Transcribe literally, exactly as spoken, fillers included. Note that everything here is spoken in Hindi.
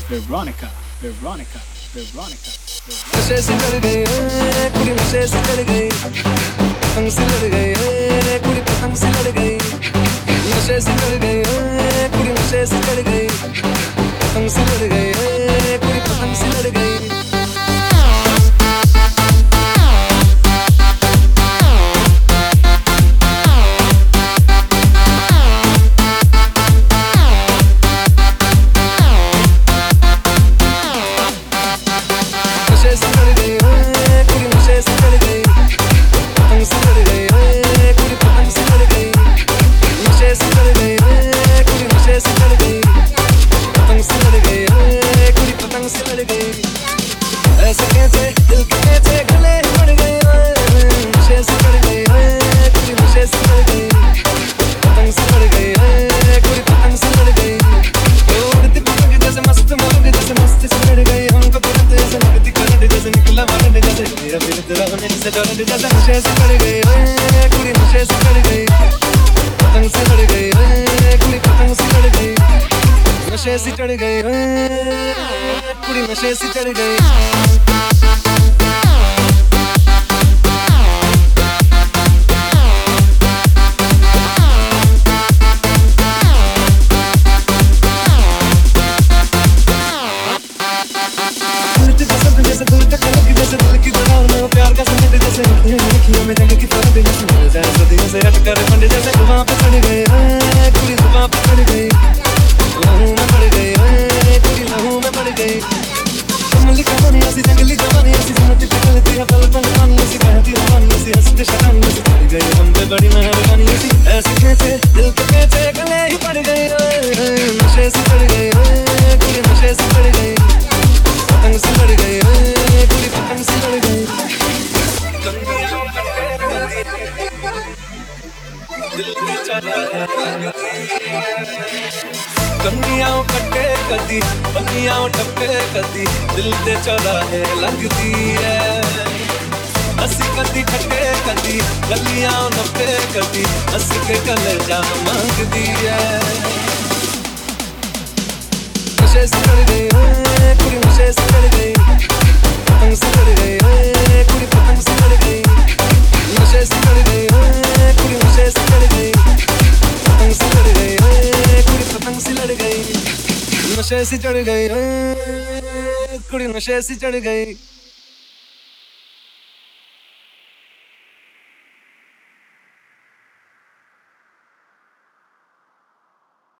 Veronica, Veronica, Veronica. नशे से चढ़ गई कुड़ी, नशे से चढ़ गई, पतंग से लड़ गई कुड़ी, पतंग से लड़ गई। नशे से चढ़ गई कुड़ी, नशे से चढ़ गई, पतंग से लड़ गई कुड़ी, पतंग से लड़ गई। ऐसे कैसे दिल के कैसे गले पड़ गए, नशे से चढ़ गई कुड़ी, नशे से चढ़ गई, पतंग से लड़ गई कुड़ी, पतंग से लड़ गई। उड़ती पतंग जैसे मस्त मोर जैसे मस्ती से लड़ गई, हमको तुरंत ऐसे लगती करंट जैसे निकला वारंट जैसे मेरा फिर तेरा होने से करंट जैसे। नशे से चढ़ गई कुड़ी, नशे से चढ़ गई, पतंग से लड़ गई कुड़ी, पतंग से लड़ गई। नशे से चढ़ गई कुड़ी, नशे से चढ़ गई। जैसे दिल का कलक जैसे दिल की दरार में प्यार का संकट जैसे अखियों में जंग की फर्क जैसे मिल जाए सदियों से अटकर फंडे जैसे जुबां पे चढ़ गए कुड़ी, जुबां पे चढ़ गई, लहू में पड़ गई कुड़ी, लहू में पड़ गई। कमली कहानी ऐसी जंगली जवानी ऐसी जन्नत की चलती है पल पल पानी ऐसी बहती रवानी ऐसी हंसते शरानी ऐसी पड़ गई हम पे बड़ी मेहरबानी ऐसी। ऐसे कैसे दिल के कैसे गले ही पड़ गई, नशे से चढ़ गई कुड़ी, नशे से चढ़ गई, पतंग से लड़ गई कुड़ी, पतंग से लड़ गई। कन्नियाओं कट्टे कदी, बनियाओं टप्पे कदी, दिल ते चला है लगती है। हंसी कदी खट्टे कदी, गलियां नप्पे कदी, हंस के कलेजा मांगती है। नशे से चढ़ गई कुड़ी, नशे से चढ़ गई, पतंग से लड़ गई कुड़ी, पतंग से लड़ गई। नशे से चढ़ गई कुड़ी, नशे से चढ़ गई, पतंग से लड़ गई कुड़ी, पतंग से लड़ गई। नशे से चढ़ गई कुड़ी, नशे से चढ़ गई।